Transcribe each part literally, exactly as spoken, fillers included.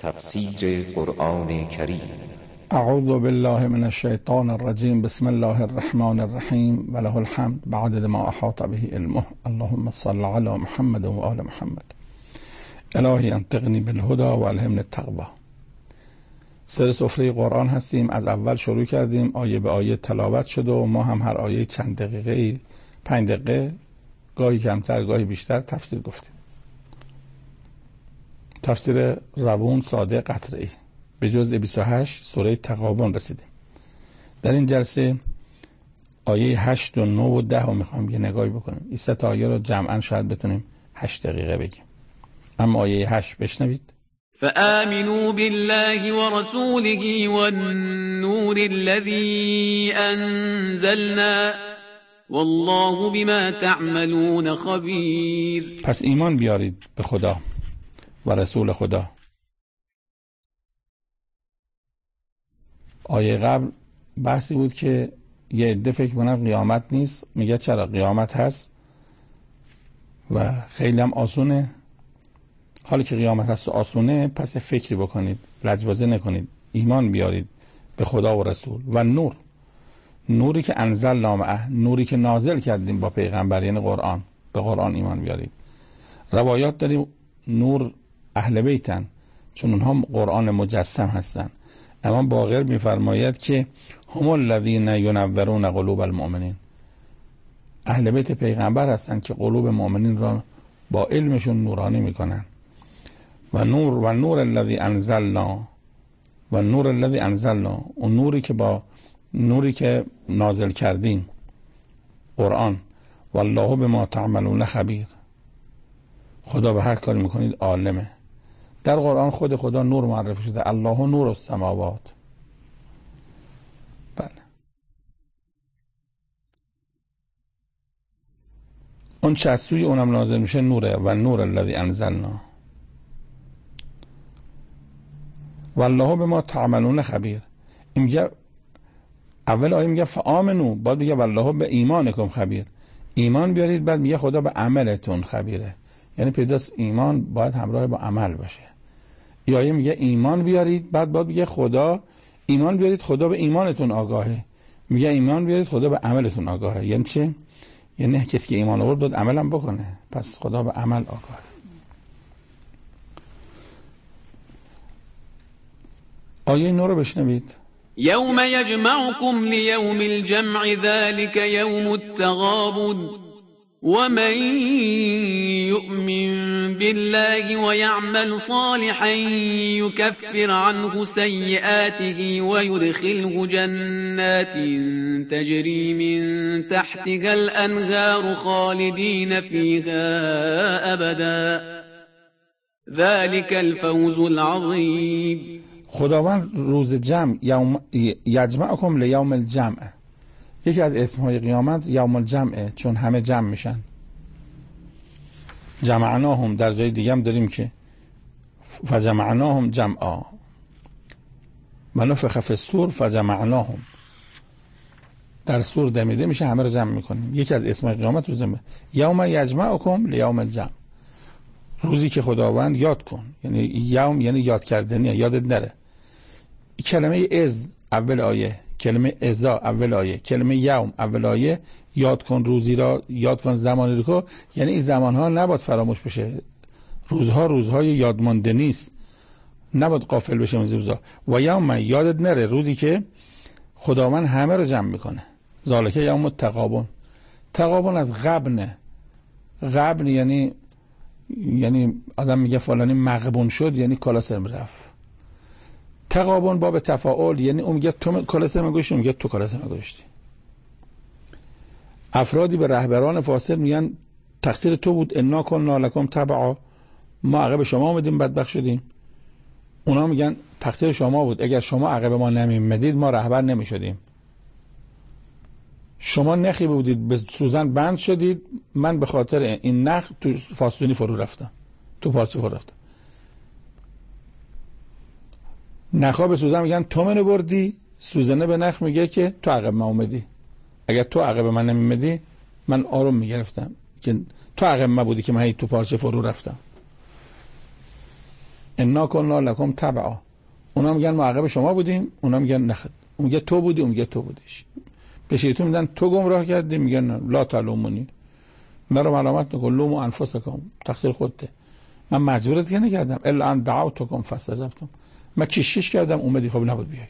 تفسیر قرآن کریم. اعوذ بالله من الشیطان الرجیم. بسم الله الرحمن الرحیم و له الحمد بعدد ما احاط به علمه. اللهم صل علی محمد و آل محمد. الهی انطقنی بالهدى و الهمنی التقوی. سر سفره قرآن هستیم. از اول شروع کردیم، آیه به آیه تلاوت شد و ما هم هر آیه چند دقیقه، پنج دقیقه، گاهی کمتر گاهی بیشتر تفسیر گفتیم. تفسیر روون، ساده، قطعی به جزء بیست و هشت سوره تغابن رسیدیم. در این جلسه آیه هشت و نه و ده رو میخوام یه نگاهی بکنیم. این سه تا آیه رو جمعاً شاید بتونیم هشت دقیقه بگیم. اما آیه هشت بشنوید. فآمنوا بالله ورسوله والنور الذي أنزلنا والله بما تعملون خبير. پس ایمان بیارید به خدا و رسول خدا. آیه قبل بحثی بود که یه عده فکر کنن قیامت نیست. میگه چرا؟ قیامت هست و خیلی هم آسونه. حالی که قیامت هست و آسونه، پس فکری بکنید، لجبازی نکنید، ایمان بیارید به خدا و رسول و نور، نوری که انزل نامه، نوری که نازل کردیم با پیغمبر، یعنی قرآن. به قرآن ایمان بیارید. روایات داریم نور اهل بیتن، چون اونها قرآن مجسم هستن. اما باقر میفرماید که هم الذین ینورون قلوب المؤمنین، اهل بیت پیغمبر هستن که قلوب مؤمنین را با علمشون نورانی میکنن. و نور و نور الذی انزلنا و نور الذی انزلنا، اون نوری که با نوری که نازل کردیم، قرآن. والله بما تعملون خبیر، خدا به هر کاری میکنید عالمه. در قرآن خود خدا نور معرفی شده، الله نور السماوات. بله، اون چه از سوی اونم نازل میشه نوره. و نور الذی انزلنا والله بما تعملون خبیر. این میگه اول آیه میگه فآمنو، بعد میگه والله به ایمانکم خبیر. ایمان بیارید، بعد میگه خدا به عملتون خبیره. یعنی پیداست ایمان باید همراه با عمل باشه. این آیه میگه ایمان بیارید، بعد بعد میگه خدا ایمان بیارید، خدا به ایمانتون آگاهه. میگه ایمان بیارید، خدا به عملتون آگاهه. یعنی چه؟ یعنی کسی که ایمان آورد باید عملم بکنه، پس خدا به عمل آگاهه. آیه نو رو بشنوید. یوم یجمعکم لیوم الجمع ذلك یوم التغابن ومن يؤمن بالله ويعمل صالحا يكفر عنه سيئاته ويدخله جنات تجري من تحتها الأنهار خالدين فيها أبدا ذلك الفوز العظيم. خداوند روز جمع یوم یجمعکم لیوم الجمع، یکی از اسمهای قیامت یوم الجمعه، چون همه جمع میشن. جمعناهم، در جای دیگه هم داریم که فجمعناهم جمعا و نفخ فی الصور فجمعناهم، در صور دمیده میشه، همه رو جمع میکنیم. یکی از اسمهای قیامت روز جمعه. یوم یجمعکم لیوم الجمع، روزی که خداوند یاد کن، یعنی یوم یعنی یاد کردنیه، یادت نره. کلمه از اول آیه، کلمه ازا اول آیه، کلمه یوم اول آیه، یاد کن روزی را، یاد کن زمانی رو، یعنی این زمانها نباید فراموش بشه. روزها روزهای یادمانده نیست، نباید غافل بشه از روزها. و یوم یادت نره، روزی که خداوند همه رو جمع میکنه. ذالک یوم التغابن. تغابن از غبنه. غبن یعنی یعنی آدم میگه فلانی مغبون شد، یعنی کالا سرم رفت. تغابن باب تفاعل، یعنی اون میگه تو کالا سرم گوشتی، میگه تو کالا سرم گوشتی. افرادی به رهبران فاسد میگن تقصیر تو بود، انا کنا لکم تبعا، ما عقب شما اومدیم بدبخت شدیم. اونا میگن تقصیر شما بود، اگر شما عقب ما نمیمدید ما رهبر نمیشدیم. شما نخی بودید به سوزن بند شدید، من به خاطر این نخ تو فاستونی فرو رفتم، تو پارسی فرو رفتم. نخا به سوزن میگن تو منو بردی، سوزنه به نخ میگه که تو عقب من اومدی. اگر تو عقب من نمیمدی من آروم میگرفتم که تو عقب من بودی که من تو پارچه فرو رفتم. انا کنا لکم تبعا. اونا میگن ما عقب شما بودیم، اونا میگن نخد، اون میگه تو بودی، اون میگه تو بودیش. به شیطون میگن تو گمراه کردی، میگن لا تلومونی، مرا ملامت نکن، لومو انفسکم، تقصیر خودته، من مجبورت که نکردم، الا ان دعوتکم فاستجبتم، من کشکش کردم اومدی، خب نبود بیای.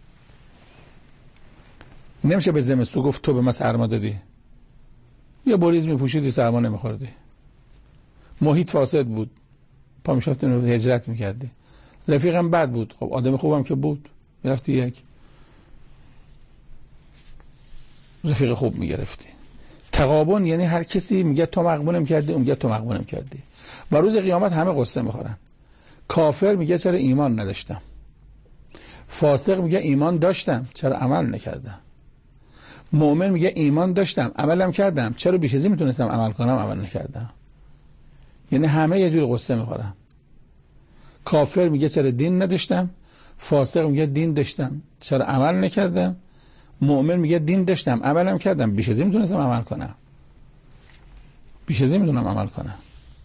نمیشه به زمستون گفت تو به من سرما دادی، یا بریز میپوشیدی سرما نمیخوردی. محیط فاسد بود، پا میشفتی هجرت میکردی. رفیقم بد بود، خب آدم خوبم که بود، میرفتی یک رفیق خوب میگرفتی. تقابن یعنی هر کسی میگه تو مقبونم کردی، اون میگه تو مقبونم کردی، و روز قیامت همه قصه میخورن. کافر میگه چرا ایمان نداشتم، فاسق میگه ایمان داشتم چرا عمل نکردم، مؤمن میگه ایمان داشتم عملم کردم چرا بیش از این میتونستم عمل کنم عمل نکردم. یعنی همه یه جور قصه میخورن. کافر میگه چرا دین نداشتم، فاسق میگه دین داشتم چرا عمل نکردم، مؤمن میگه دین داشتم عملم کردم بیش از این میتونستم عمل کنم، بیش از این میتونم عمل کنم.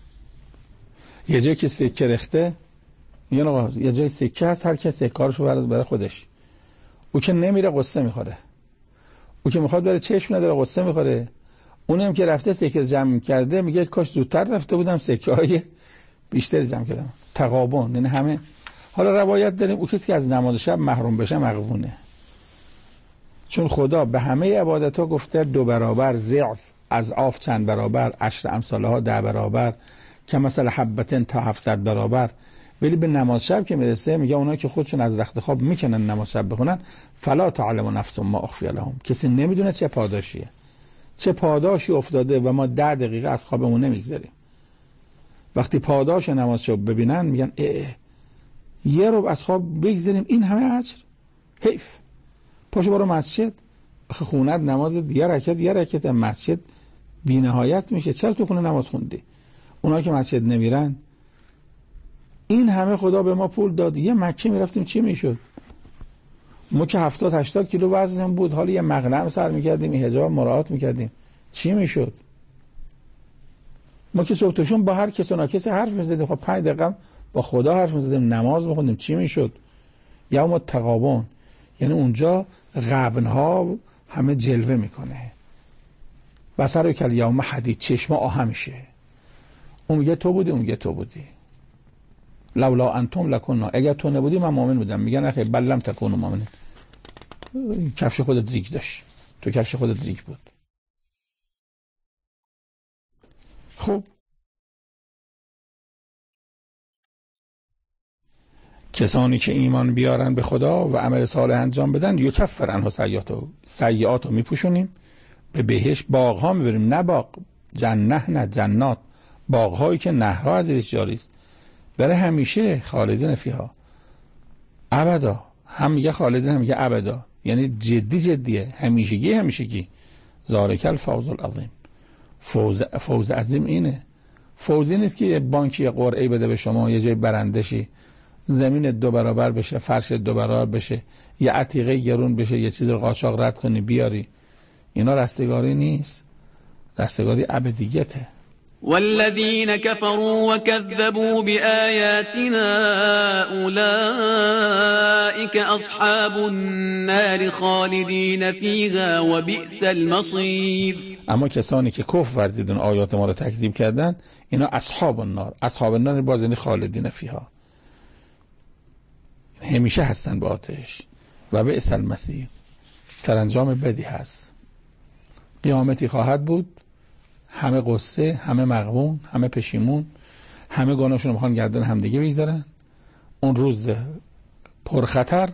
یه جایی که سکه رخته، میگن آقا یه جای سکه هست، هر کس سکارشو برای برای خودش. او که نمیره قصه میخوره، او که میخواد بره چشم نداره قصه میخوره. اونم که رفته سکه جمع کرده میگه کاش زودتر رفته بودم سکه های بیشتر جمع کردم. تقابن یعنی همه. حالا روایت داریم او کسی که از نماز شب محروم بشه مغبونه، چون خدا به همه عبادت ها گفته دو برابر، ضعف از آف چند برابر، عشر امثالها ده برابر، که مثلا حبتن تا هفتصد برابر. ولی به نماز شب که میرسه میگه اونایی که خودشون از رخت خواب میکنن نماز شب بخونن، فلا تعلم نفس ما اخفی لهم، کسی نمیدونه چه پاداشیه، چه پاداشی افتاده و ما ده دقیقه از خوابمون نمیگذاریم. وقتی پاداش نماز شب ببینن میگن اه اه یه رو از خواب بگذاریم این همه اجر، حیف. پاشو برو مسجد، خوند نماز یه رکعت یه رکعت مسجد بی نهایت میشه، چرا تو خونه نماز خوندی؟ اونا که مسجد نمیرن، این همه خدا به ما پول داد، یه مکه میرفتیم چی میشد؟ ما که هفتاد هشتاد کیلو وزنم بود، حالا یه مقنعه سر میکردیم، این حجاب مراعات میکردیم، چی میشد؟ ما که صبح تا شام با هر کس و ناکسی حرف میزدیم، خب پنج دقیقه با خدا حرف میزدیم، نماز میخوندیم، چی میشد؟ یا ما تقابن، یعنی اونجا غبنها همه جلوه میکنه. و سر کل یوم حدید، چشم آه میشه. اون میگه تو بودی، اون میگه تو بودی. لولا انتم لکنا، اگر تو نبودی من مؤمن بودم. میگن اخی بل لم تکونوا مؤمنین، کفش خودت ریگ داشت، تو کفش خودت ریگ بود. خب کسانی که ایمان بیارن به خدا و عمل صالح انجام بدن، یکفر عنهم سیئاتهم، سیئاتو میپوشونیم، به بهشت باغ ها میبریم، نه باغ جنه، نه جنات، باغ هایی که نهرها از زیرش جاری است، برای همیشه، خالدین فیها ابدا. هم میگه خالدین هم میگه ابدا، یعنی جدی جدیه، همیشگی همیشگی. ذالک الفوز العظیم، فوز فوز عظیم اینه. فوزی نیست که یه بانکی یه قرعه بده به شما، یه جای برندشی، زمین دو برابر بشه، فرش دو برابر بشه، یه عتیقه گرون بشه، یه چیز رو قاچاق رد کنی بیاری. اینا رستگاری نیست، رستگاری ابدیته. والذين كفروا وكذبوا بآياتنا أولئك أصحاب النار خالدين فيها وبئس المصير. اما کسانی که کفر ورزیدن آیات ما رو تکذیب کردن، اینا اصحاب النار، اصحاب النار باز یعنی خالدین فیها، همیشه هستن به آتش. و بئس المصیر، سرانجام بدی هست. قیامتی خواهد بود، همه قصه، همه مغبون، همه پشیمون، همه گناهشون رو میخوان گردن همدیگه بگذارن. اون روز پرخطر.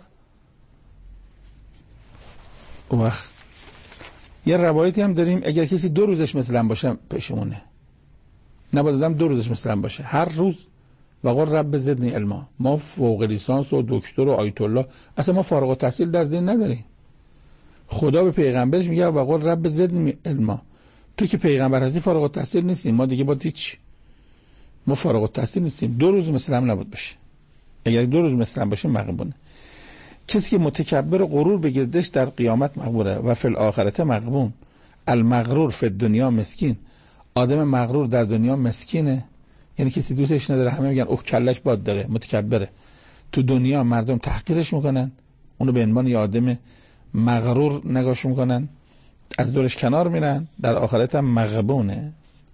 اون وقت یه روایتی هم داریم اگر کسی دو روزش مثلا باشه پشیمونه، نباید آدم دو روزش مثلا باشه، هر روز وقال رب زدنی علما. ما فوق لیسانس و دکتر و آیت الله، اصلا ما فارغ التحصیل در دین نداریم. خدا به پیغمبرش میگه وقال رب زدنی علما. تو که پیغمبر هستی فارغ التحصیل نیستیم، ما دیگه با هیچ، ما فارغ التحصیل نیستیم. دو روز مثلا هم نبود باشه، اگر دو روز مثلا باشه مغبونه. کسی که متکبر و غرور بگیردش در قیامت مغبوره و فی الاخرته مغبون. المغرور فی الدنیا مسکین، آدم مغرور در دنیا مسکینه، یعنی کسی دوستش نداره، همه میگن اوه کلش باد داره، متکبره. تو دنیا مردم تحقیرش میکنن، اونو به عنوان یه آدم مغرور نگاش میکنن، از دورش کنار میرن، در آخرت هم مغبونه.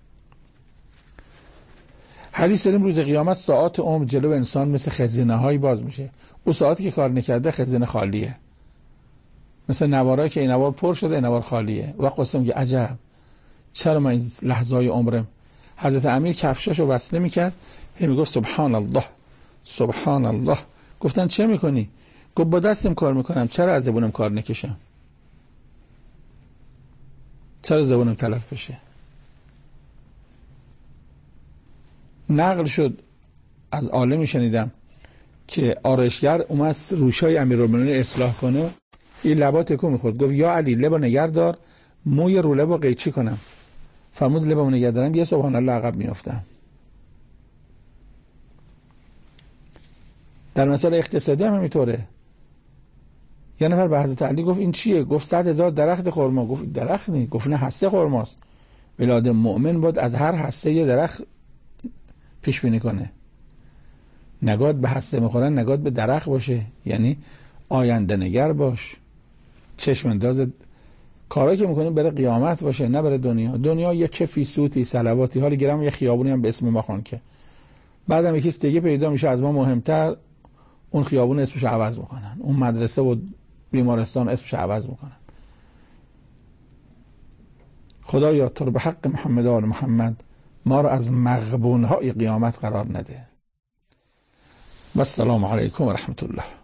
حدیث داریم روز قیامت ساعات عمر جلو انسان مثل خزینه هایی باز میشه. اون ساعتی که کار نکرده خزینه خالیه، مثل نوارایی که این نوار پر شده این نوار خالیه. و قسم که عجب چرا من این لحظه های عمرم. حضرت امیر کفشاشو وصله میکرد، هی میگفت سبحان الله سبحان الله. گفتن چه میکنی؟ گفت با دستم کار میکنم، چرا از زبونم کار نکشم؟ چرا زبونم تلف بشه؟ نقل شد از عالمی شنیدم که آرایشگر اومد روشای امیرالمومنین اصلاح کنه، این لبا تکو میخورد، گفت یا علی لبا نگردار، موی رو لبا قیچی کنم. فرمود لبا نگردارم، یه سبحان الله عقب میافتم. در مسئله اقتصادی هم همینطوره. یه نفر به حضرت علی گفت این چیه؟ گفت صد هزار درخت خرما. گفت درخت نی، گفت نه هسته خرماست. ولی آدم مؤمن بود از هر هسته یه درخت پیش بینی کنه، نگات به هسته میخورن، نگات به درخت باشه، یعنی آینده نگر باش، چشم انداز کارایی که میکنیم برای قیامت باشه، نه برای دنیا. دنیا یه کفی سوتی صلواتی، حالی گرم یه خیابونی هم به اسم ما خوان که بعدم یکی دیگه پیدا میشه از ما مهمتر، اون خیابون اسمش عوض میکنن، اون مدرسه و بیمارستان اسمش عوض میکنن. خدایا تو رو به حق محمد آل محمد ما رو از مغبونهای قیامت قرار نده. و السلام علیکم و رحمت الله.